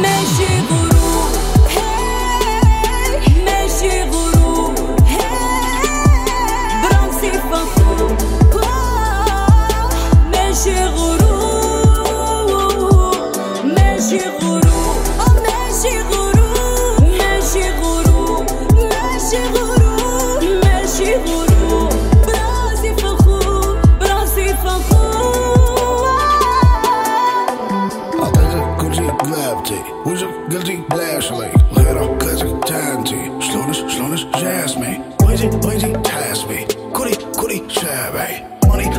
ماشي غرور، ماشي غرور، براسي فخور، ماشي غرور، ماشي غرور، ماشي غرور، ماشي غرور، ماشي غرور، ماشي غرور، براسي فخور، براسي فخور. أعطيتك كل شي قلبتي وجهك قلتي بلاش لي غيره قلتك تانتي شلونش جاسمي بغيتي تحاسبي كلي شابعي